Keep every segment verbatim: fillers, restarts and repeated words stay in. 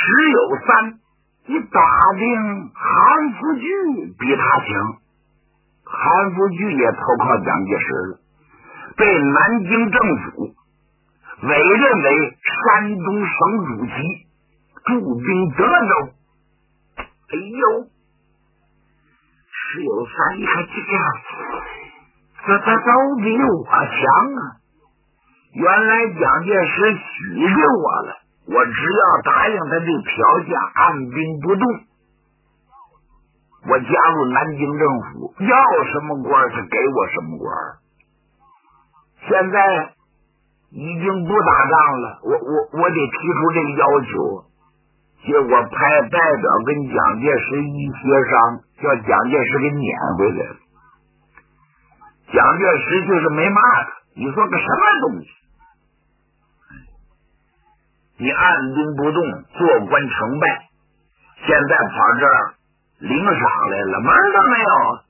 石有三，你打听韩复榘比他强，韩复榘也投靠蒋介石了，被南京政府委任为山东省主席，驻兵德州。哎呦，石有三一看这样，这他都比我强啊！原来蒋介石许给我了，我只要答应他这票价，按兵不动，我加入南京政府，要什么官他给我什么官。现在已经不打仗了，我我我得提出这个要求。结果派代表跟蒋介石一协商，叫蒋介石给撵回来了。蒋介石就是没骂他，你说个什么东西？你按兵不动，做官成败，现在跑这儿领赏来了，门儿都没有。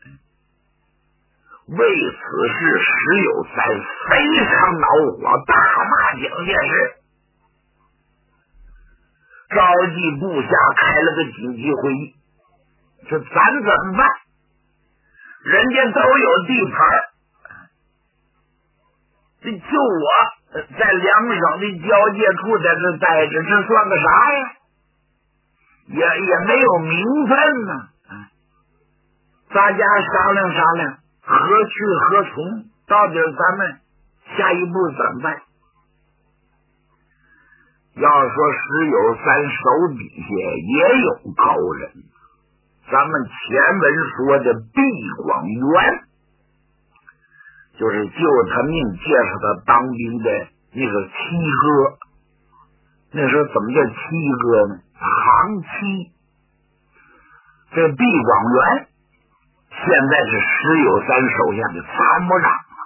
为此事，石有三非常恼火，大骂蒋介石，召集部下开了个紧急会议，这咱怎么办？人家都有地盘，这就我在两省的交界处在这待着，这算个啥呀？也也没有名分呢、啊。大家商量商量，何去何从？到底咱们下一步怎么办？要说石有三手底下也有高人，咱们前文说的毕广元，就是救他命介绍他当兵的那个七哥。那时候怎么叫七哥呢？行七。这毕广元现在是石有三手下的参谋长啊。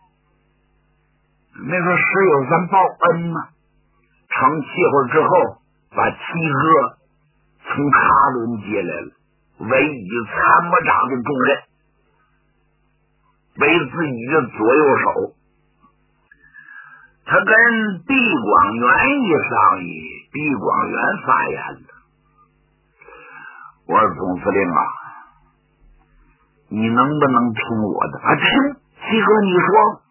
那时候石有三报恩嘛，成气候之后，把七哥从卡伦接来了，委以参谋长的重任，为自己的左右手。他跟毕广元一商议，毕广元发言了：“我说总司令啊，你能不能听我的？啊，听，七哥你说。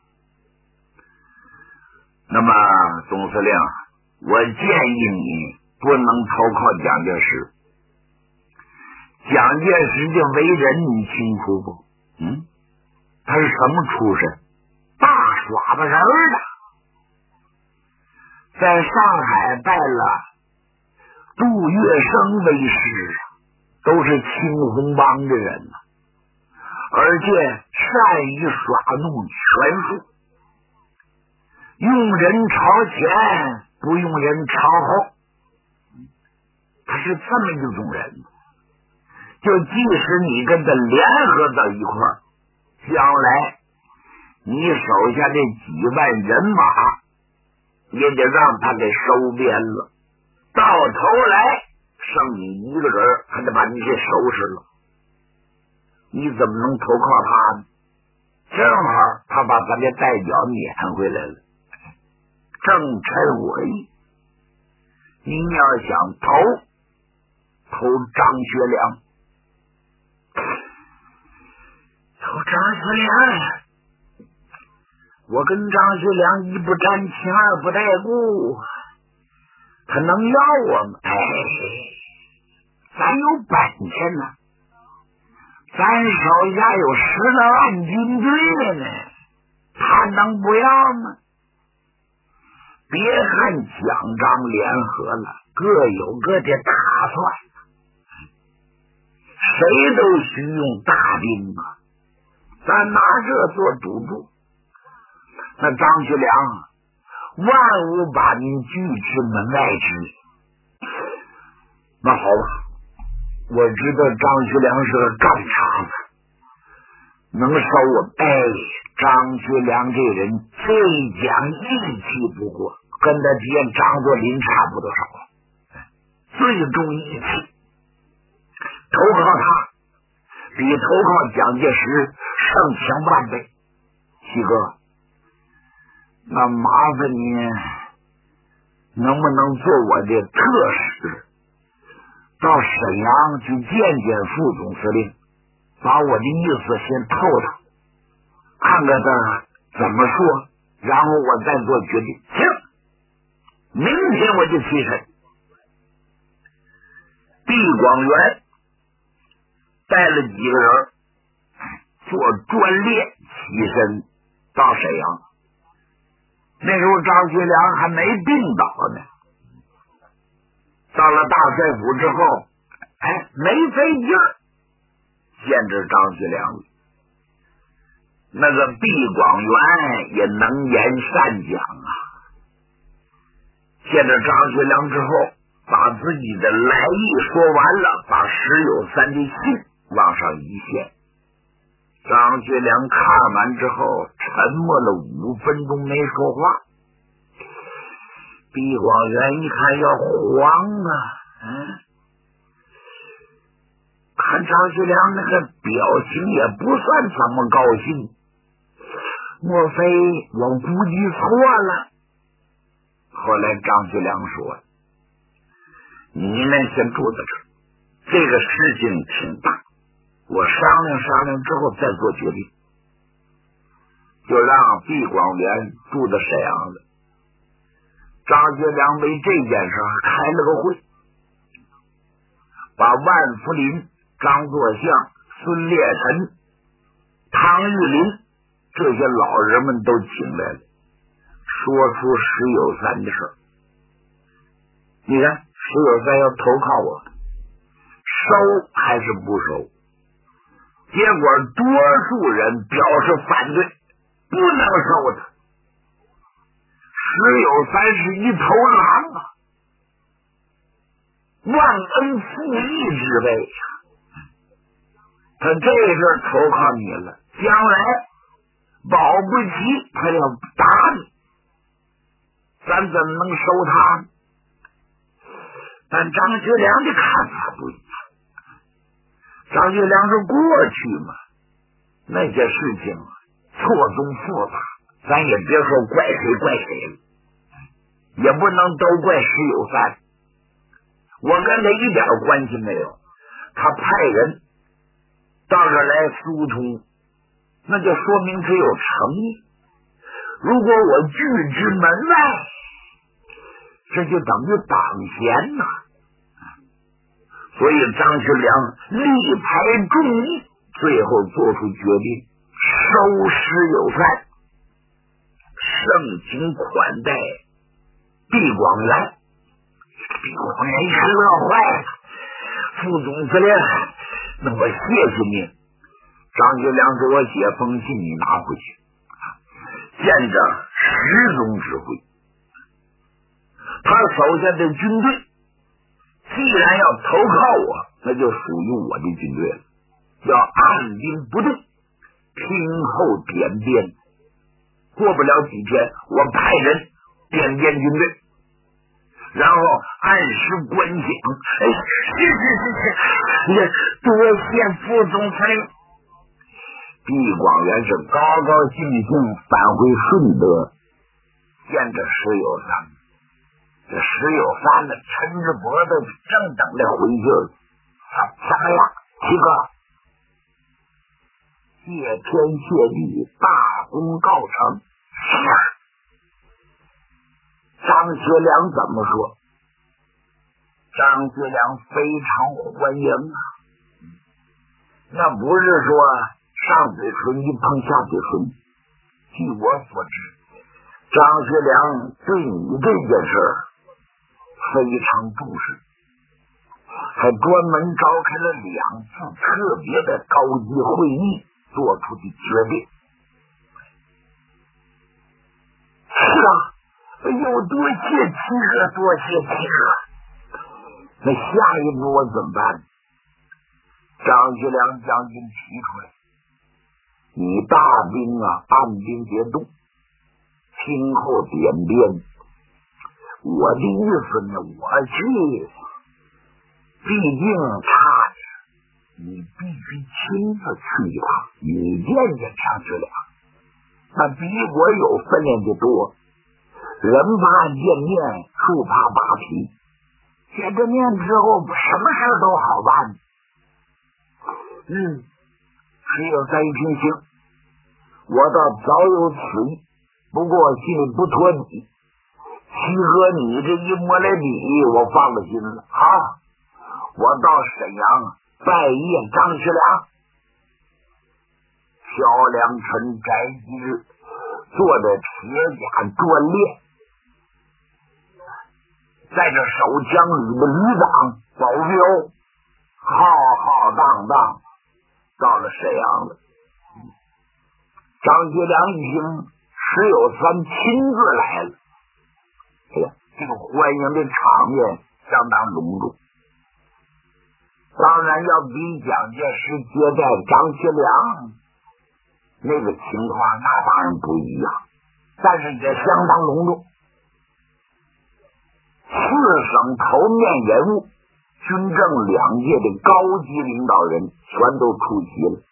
那么总司令，我建议你不能投靠蒋介石。蒋介石这为人你清楚不？嗯，他是什么出身？大耍子人的，在上海拜了杜月笙为师，都是青红帮的人呢，而且善于耍弄权术，用人朝前，不用人朝后，他是这么一种人。就即使你跟他联合到一块儿，将来你手下这几万人马也得让他给收编了，到头来剩你一个人，还得把你给收拾了。你怎么能投靠他呢？正好他把咱这代表撵回来了，正趁我意。您要想投，投张学良，投张学良呀！我跟张学良一不沾亲，二不带故，他能要我吗？哎，咱有本钱呢，咱手下有十来万军队呢，他能不要吗？别看蒋张联合了，各有各的打算，谁都需用大兵啊，咱拿这做赌注。那张学良万无把您拒之门外之理。那好吧，我知道张学良是个干茬子，能收我。哎，张学良这人最讲义气不过，跟他爹张作霖差不多少了，最重义气。投靠他比投靠蒋介石胜强万倍。七哥，那麻烦你能不能做我的特使，到沈阳去见见副总司令，把我的意思先透透，看看他怎么说，然后我再做决定。行，明天我就起身。毕广元带了几个人坐专列起身到沈阳。那时候张学良还没病倒呢，到了大帅府之后，哎，没费劲儿见着张学良了。那个毕广元也能言善讲啊，见着张学良之后，把自己的来意说完了，把石友三的信往上一献。张学良看完之后沉默了五分钟没说话。毕广元一看要慌啊，嗯，看张学良那个表情也不算怎么高兴，莫非我估计错了？后来张学良说，你们先住在这儿，这个事情挺大，我商量商量之后再做决定。就让毕广元住在沈阳了。张学良为这件事开了个会，把万福林、张作相、孙烈臣、汤玉麟这些老人们都请来了，说出石友三的事儿。你看，石友三要投靠我，收还是不收？结果多数人表示反对，不能收他。石友三是一头狼啊，忘恩负义之辈呀！他这事投靠你了，将来保不齐他要打你，咱怎么能收他呢？但张学良的看法不一样。张学良是过去嘛，那些事情错综复杂，咱也别说怪谁怪谁了，也不能都怪石友三。我跟他一点关系没有，他派人到这儿来疏通，那就说明他有诚意。如果我拒之门外，这就等于挡弦呐、啊。所以张学良力排众议，最后做出决定，收石友三，盛情款待毕广元。毕广元一看乐坏了，副总司令，那我谢谢您。张学良说，我写封信你拿回去，见着石总指挥，他手下的军队既然要投靠我，那就属于我的军队了，要按兵不动，听候点编。过不了几天，我派人点编军队，然后按时关饷。哎，是是是是，也多谢副总司令。毕广元是高高兴兴返回顺德，见着石友三。这石友三的抻着脖子，正等着回去了。怎么样，七哥？谢天谢地，大功告成。是啊。张学良怎么说？张学良非常欢迎啊。那不是说上嘴唇一碰下嘴唇。据我所知，张学良对你这件事非常重视，还专门召开了两次特别的高级会议，做出的决定。是啊，哎呦，多谢七哥，多谢七哥。那下一步我怎么办？张学良将军提出来，你大兵啊，按兵别动，听候点编。我的意思呢，我去，毕竟差点，你必须亲自去一趟，你见见张学良，那比我有分量的多。 人怕见面，树怕扒皮。见着面之后，什么事都好办。嗯，只有三一平行，我倒早有此意，不过心里不托底。齐和你这一摸来底，我放了心了。好，我到沈阳拜谒张学良。朴良辰宅基日，坐着铁甲专列，在这守江里的旅长保镖浩浩荡荡到了沈阳了。张学良一听石有三亲自来了，哎呀，这个欢迎的场面相当隆重。当然要比蒋介石接待张学良那个情况那当然不一样，但是也相当隆重。四省头面人物、军政两界的高级领导人全都出席了。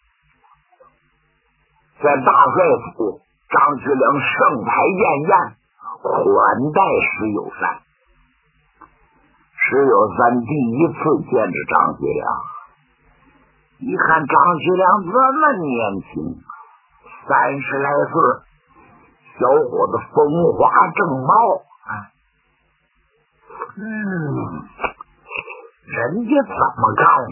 在大帅府，张学良盛台宴宴，款待石有三。石有三第一次见着张学良，一看张学良这么年轻，三十来岁，小伙子风华正茂，嗯，人家怎么干的？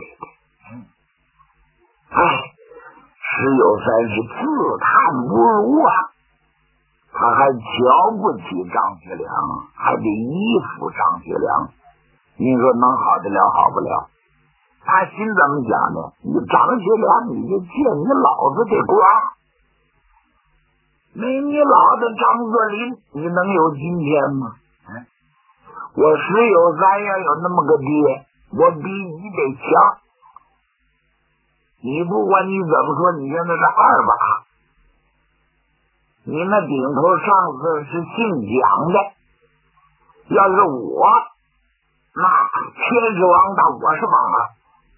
哎，石有三是自叹不如啊！他还瞧不起张学良，还得依附张学良。你说能好得了好不了？他心怎么想的？你张学良，你就借你老子这瓜，没你老子张作霖，你能有今天吗？我石有三要有那么个爹，我比你得强。你不管你怎么说，你现在是二把，你那顶头上司是姓蒋的，要是我，那天是王大，我是王二。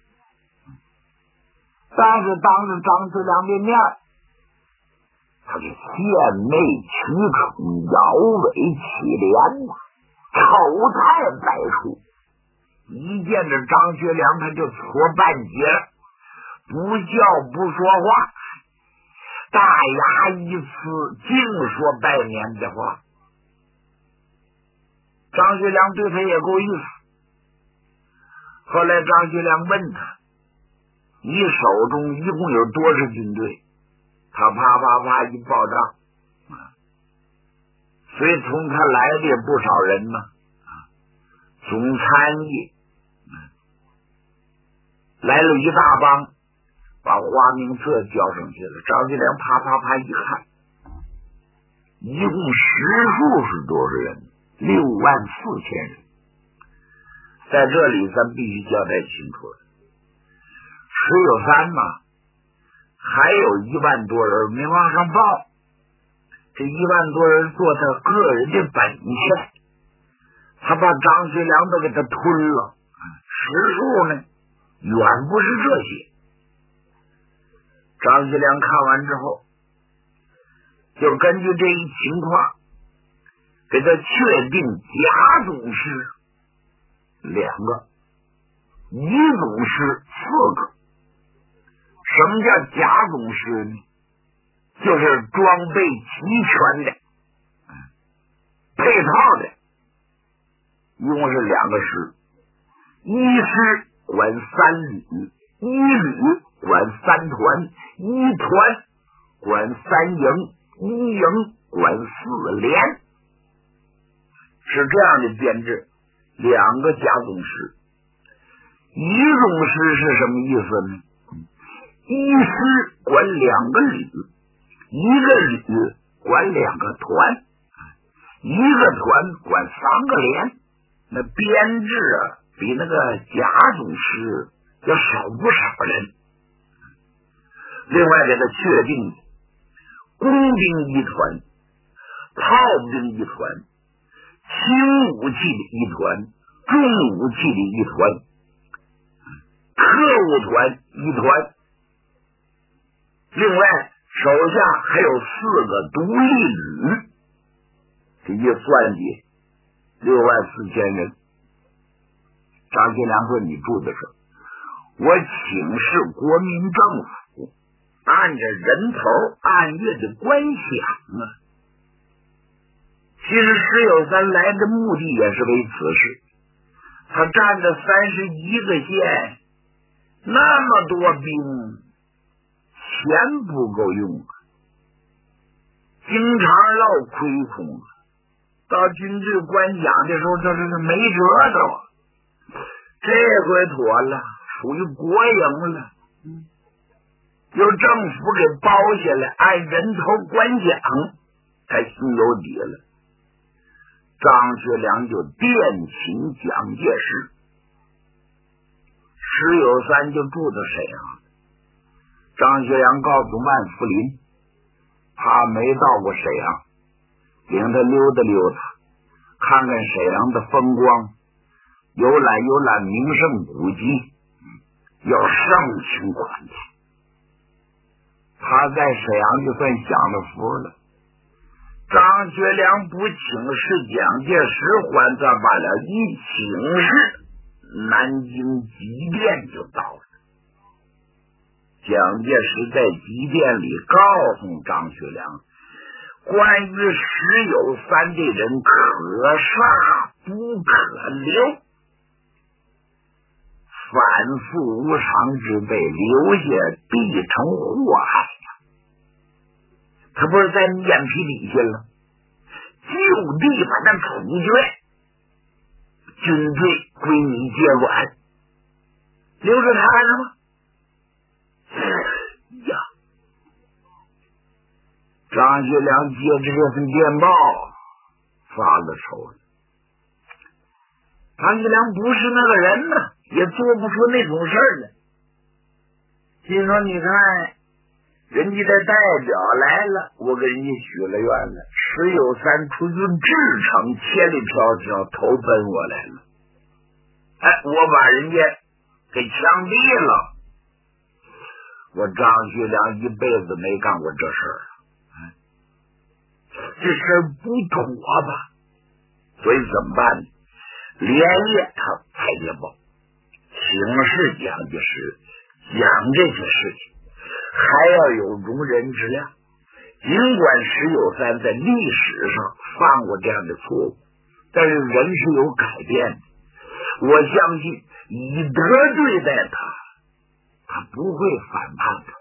但是当着张学良的面，他是献媚取宠，摇尾乞怜呐，丑态百出。一见着张学良，他就搓半截，不笑不说话，大牙一呲，净说拜年的话。张学良对他也够意思。后来张学良问他，你手中一共有多少军队？他啪啪啪一报账，随从他来的也不少人呢，总参议来了一大帮，把花名册交上去了。张学良啪啪啪一看，一共实数是多少人？六万四千人。在这里咱必须交代清楚了，石有三嘛，还有一万多人没往上报，这一万多人做他个人的本钱，他把张学良都给他吞了。实数呢，远不是这些。张学良看完之后，就根据这一情况，给他确定甲总师两个，乙总师四个。什么叫甲总师呢？就是装备齐全的，配套的，一共是两个师。一师管三旅，一旅管三团，一团管三营，一营管四连，是这样的编制。两个甲总师。乙总师是什么意思呢？一师管两个旅，一个旅管两个团，一个团管三个连。那编制啊，比那个甲总师要少不少人。另外给他确定工兵一团，炮兵一团，轻武器的一团，重武器的一团，特务团一团。另外手下还有四个独立旅， 这一算计六万四千人。张学良说：“你住的是，我请示国民政府，按着人头按月的官饷啊。”其实石友三来的目的也是为此事。他占着三十一个县，那么多兵，钱不够用啊，经常落亏空。到军队官饷的时候，他这是没辙的啊。这回妥了，属于国营了，由政府给包下来，按人头官饷，他心有底了。张学良就电请蒋介石，石友三就住在沈阳。张学良告诉万福林，他没到过沈阳，领他溜达溜达，看看沈阳的风光，游览游览名胜古迹，要盛情款待。他在沈阳就算享了福了。张学良不请示蒋介石还算罢了，一请示，南京急电就到了。蒋介石在急电里告诉张学良，关于石友三这人可杀不可留，反复无常之辈，留下必成祸害。他不是在眼皮底下了，就地把他处决，军队归你接管，留着他干什么？呀！张学良接着这份电报发了愁了。张学良不是那个人呢，也做不出那种事儿来。心说你看，人家的代表来了，我给人家许了愿了，石友三出于至诚，千里迢迢投奔我来了。哎，我把人家给枪毙了。我张学良一辈子没干过这事儿，这事儿不妥吧？所以怎么办呢？连夜他拍电报，请示蒋介石，讲这些事情还要有容人之量。尽管石友三在历史上犯过这样的错误，但是人是有改变的。我相信以德对待他，他不会反叛的。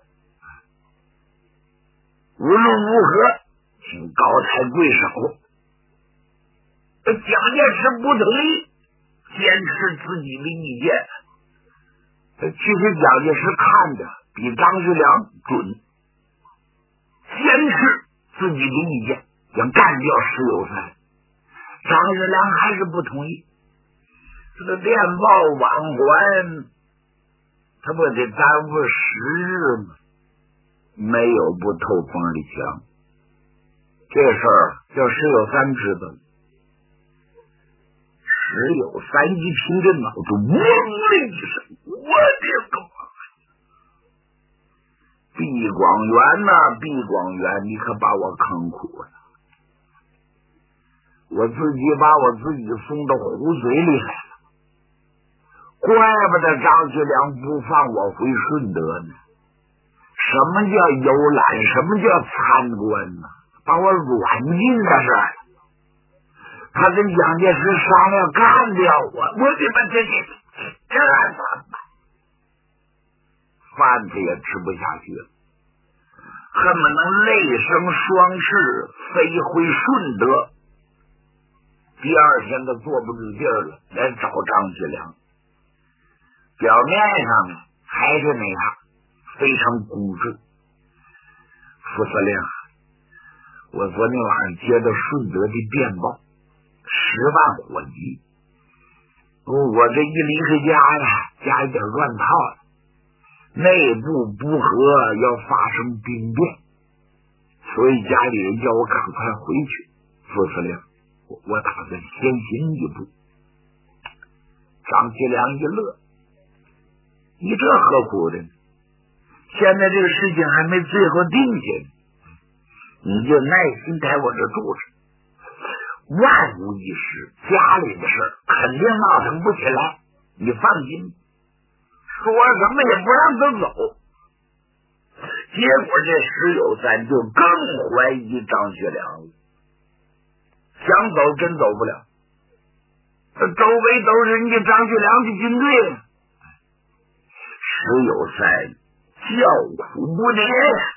无论如何，请高抬贵手。蒋介石不同意，坚持自己的意见。其实蒋介石看的比张学良准，坚持自己的意见，想干掉石友三。张学良还是不同意。这个电报往还，他不得耽误时日吗？没有不透风的墙。这事儿叫石友三知道了。石友三一听这脑子嗡的一声，我的个妈！毕广元呐、啊，毕广元，你可把我坑苦了。我自己把我自己送到虎嘴里来了。怪不得张学良不放我回顺德呢。什么叫游览？什么叫参观呢？把我软禁在这儿。他跟蒋介石商量干掉我，我得把这些这怎么办？饭他也吃不下去了，恨不能泪生双翅飞回顺德。第二天他坐不住劲儿了，来找张学良。表面上呢还是那样非常公正。副司令，我昨天晚上接到顺德的电报，十万火急，我这一离开家呀，家有点乱套了，内部不和，要发生兵变，所以家里人叫我赶快回去。副司令，我我打算先行一步。张学良一乐，你这何苦的呢？现在这个事情还没最后定下呢，你就耐心在我这住着。 万无一失，家里的事肯定闹腾不起来，你放心。说什么也不让他走。结果这石有三就更怀疑张学良了，想走真走不了，周围都是人家张学良的军队。石有三叫苦不迭，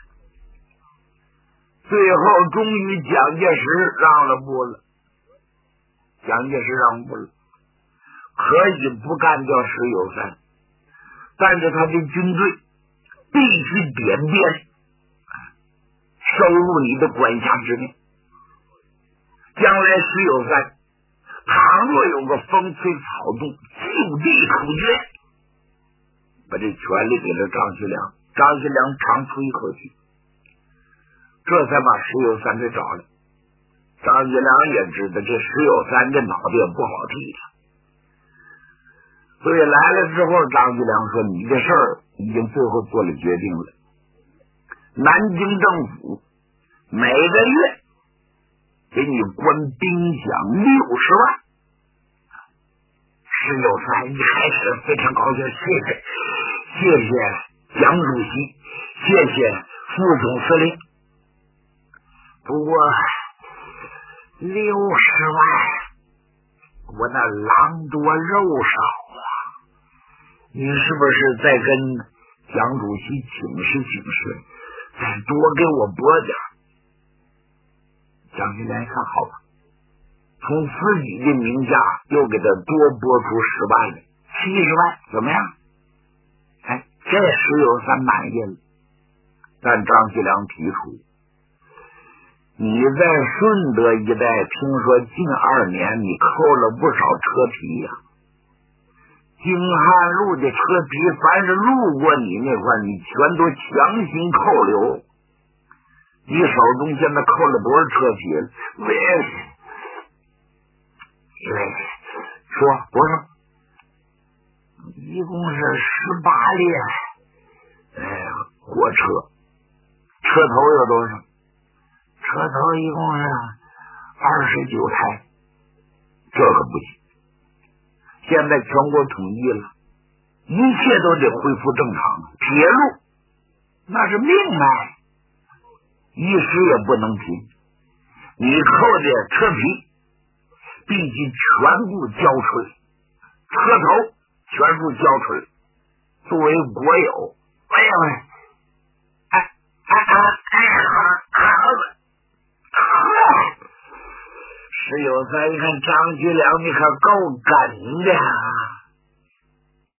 最后终于蒋介石让了步了。蒋介石让步了，可以不干掉石有三，但是他的军队必须点编收入你的管辖之内。将来石有三倘若有个风吹草动，就地处决，把这权力给了张学良，张学良长出一口气，这才把石有三给找来。张学良也知道这石有三这脑袋也不好替他，所以来了之后，张学良说：“你这事儿已经最后做了决定了，南京政府每个月给你关兵饷六十万。”石有三一开始非常高兴，谢谢谢谢蒋主席，谢谢副总司令。不过六十万，我那狼多肉少啊！你是不是再跟蒋主席请示请示，再多给我拨点？蒋学良一看，好吧，从自己的名下又给他多拨出十万来，七十万，怎么样？哎，这石有三满意了。但张学良提出，你在顺德一带，听说近二年你扣了不少车皮呀、啊。京汉路的车皮，凡是路过你那块，你全都强行扣留。你手中现在扣了多少车皮了？喂，喂，说多少？一共是十八列，哎，货车，车头有多少？车头一共是二十九台，这可不行。现在全国统一了，一切都得恢复正常。铁路那是命脉，一时也不能停。你扣的车皮必须全部交出来，车头全部交出来，作为国有。哎呀喂，哎哎哎哎哎哎！石有三一看张学良，你可够梗的啊！